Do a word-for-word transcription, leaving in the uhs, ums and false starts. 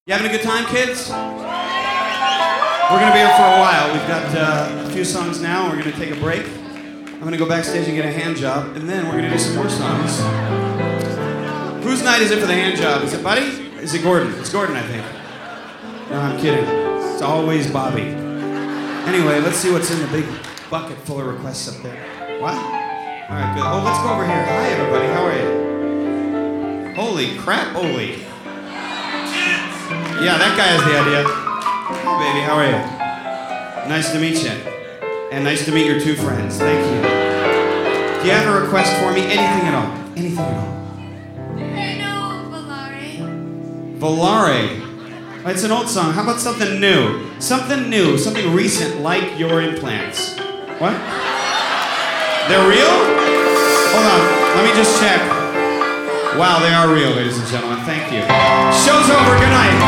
You having a good time, kids? We're going to be here for a while. We've got uh, a few songs now. We're going to take a break. I'm going to go backstage and get a hand job, and then we're going to do some more songs. Whose night is it for the hand job? Is it Buddy? Is it Gordon? It's Gordon, I think. No, I'm kidding. It's always Bobby. Anyway, let's see what's in the big bucket full of requests up there. What? All right, good. Oh, let's go over here. Hi, everybody. How are you? Holy crap, Oli. Yeah, that guy has the idea. Hi, baby. How are you? Nice to meet you. And nice to meet your two friends. Thank you. Do you have a request for me? Anything at all? Anything at all? No, Volare. Volare. It's an old song. How about something new? Something new, something recent, like your implants. What? They're real? Hold on. Let me just check. Wow, they are real, ladies and gentlemen. Thank you. Show's over. Good night.